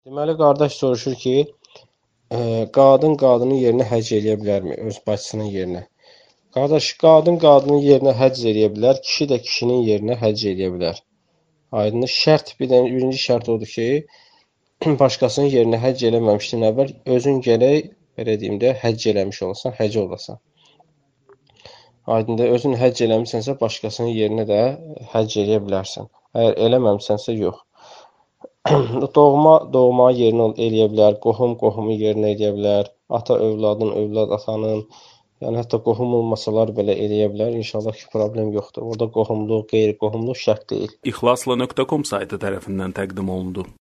Deməli, qardaş soruşur ki, qadın qadının yerinə həcc eləyə bilərmi? Öz bacısının yerinə. Qardaş, qadın qadının yerinə həcc eləyə bilər, kişi də kişinin yerinə həcc eləyə bilər. Aydın şərt birinci şərt odur ki, başqasının yerinə həcc eləməmişdən əvvəl özün gərək, belə deyim də, həcc eləmiş olasan, həcc olasan. Aydın özün həcc eləmisənsə, başqasının yerinə də həcc eləyə bilərsən. Əgər eləməmisənsə, yox. Doğma yerinə eləyə bilər, qohum qohumu yerinə eləyə bilər, ata övladın, övlad atanın, yəni hətta qohum olmasalar belə eləyə bilər. İnşallah ki, problem yoxdur. Orada qohumluq, qeyri-qohumluq şərt deyil. İxlasla.com saytı tərəfindən təqdim olundu.